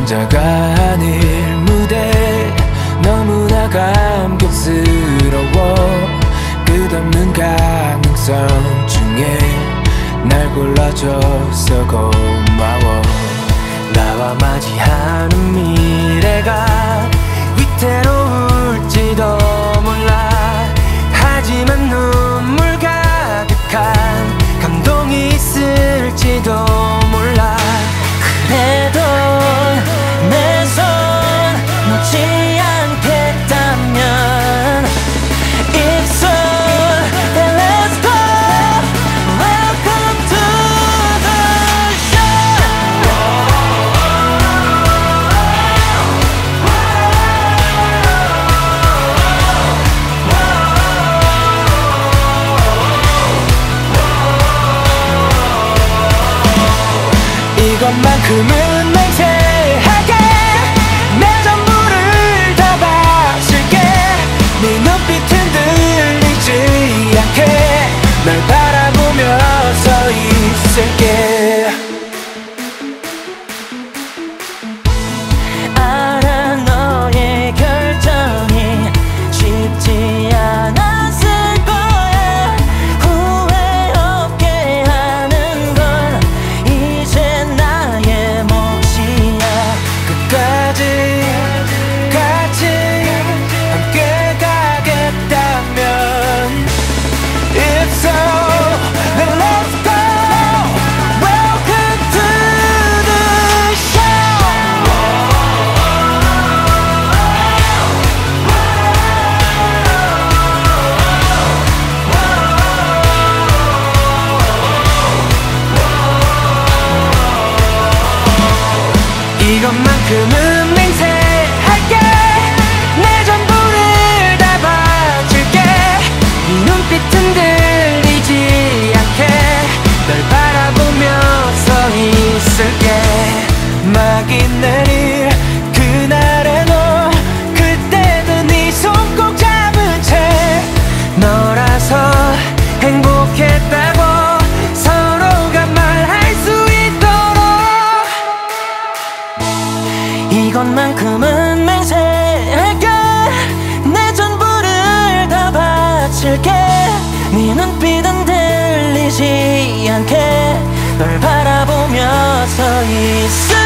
혼자가 아닐 무대 너무나 감격스러워. 끝없는 가능성 중에 날 골라줘서 고마워. 나와 맞이하는 미래가 위태로울지도 몰라. 하지만 눈물 가득한 감동이 있을지도 몰라. 그래도 내 손 놓지 않겠다면 It's on and let's go. Welcome to the show. 이것만큼은 맹세할게. 내 전부를 다 바칠게. 네 눈빛 흔들리지 않게 널 바라보며 서 있을게. 알아 너의 결정이 쉽지 않았을 거야. 후회 없게 하는 건 이제 나의 몫이야. 끝까지 같이 함께 가겠다면 It's so then let's go. Welcome to the show. 이것만큼은 맹세할게. 내 전부를 다 바칠게. 네 눈빛 흔들리지 않게 널 바라보며 서 있을게. 막이 내릴 그날의 너, 그때도 네 손 꼭 잡은 채 너라서 행복했다고 서로가 말할 수 있도록. 이것만큼은 맹세할게. 내 전부를 다 바칠게. 네 눈빛은 들리지 않게 널 바라보며 서 있어.